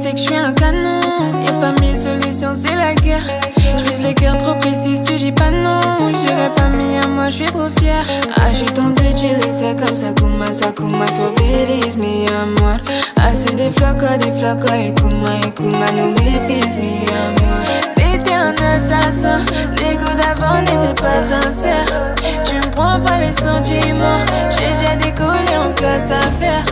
c'est que je suis un canon. Y'a pas mille solutions, c'est la guerre. Je vise le cœur trop précis, tu dis pas non. J'irai pas mis à moi, je suis trop fière. Ah, je suis tentée, tu le sais comme ça, Kuma, so bélise, mais à moi. Ah, c'est des flocos, et Kuma, nous méprise, mais à moi. T'es un assassin, les coups d'avant n'étaient pas sincères. Tu me prends pas les sentiments, j'ai déjà décollé en classe à faire.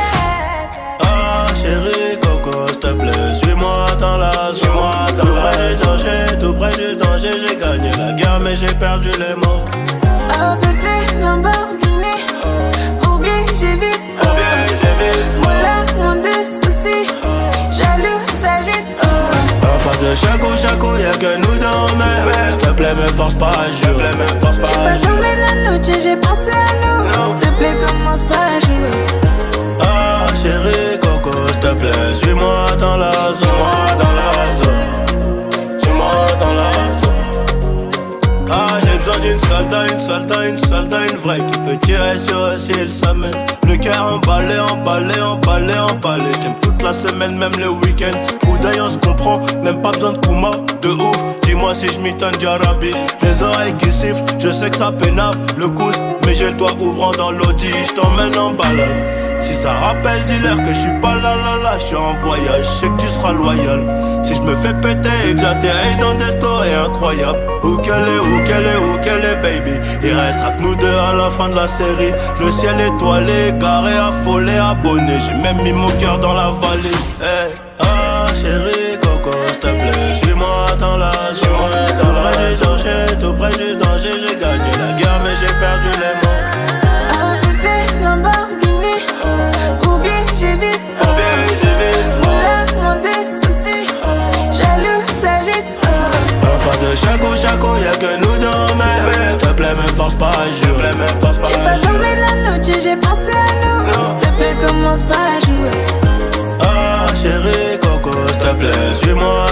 Ah chérie Coco, s'il te plaît, suis-moi dans la zone. Tout près du danger, j'ai gagné la guerre mais j'ai perdu les mots. Oh bébé, Lamborghini, oublie, j'ai vite. Moula, mon des soucis, jaloux, s'agite. Pas de chaco, y'a que nous deux mais s'il te plaît me force pas à jouer. J'ai pas dormi la nuit, j'ai pensé à nous. S'il te plaît commence pas à jouer. Ah chérie Coco, s'il te plaît, suis-moi dans la zone. Suis-moi dans la zone. Ah j'ai besoin d'une soldat, une vraie qui peut tirer sur eux si elle s'amène. Le cœur emballé. J'aime toute la semaine, même le week-end. Coup d'œil on se comprend, même pas besoin de Kuma. De ouf, dis-moi si je m'étonne Jarabi. Les oreilles qui sifflent, je sais que ça pénave. Le coude, mais j'ai le toit ouvrant dans l'audi. J't'emmène en balade. Si ça rappelle, dis-leur que je suis pas là, je suis en voyage, je sais que tu seras loyal. Si je me fais péter et que j'atterris dans des stories incroyables. Où qu'elle est, baby. Il restera que nous deux à la fin de la série. Le ciel étoilé, carré, affolé, abonné. J'ai même mis mon cœur dans la valise. Hey. Ah chérie Coco, s'il te plaît, suis-moi dans la zone. Tout près du danger, j'ai gagné la guerre mais j'ai perdu les mots. Ah bébé, Lamborghini, oublie, j'ai vite. Moula, mon des soucis, jaloux, s'agite. Pas de chaco, y'a que nous deux mais s'il te plaît me force pas à jouer. J'ai pas dormi la nuit, j'ai pensé à nous. S'il te plaît commence pas à jouer. Ah chérie Coco, s'il te plaît, suis-moi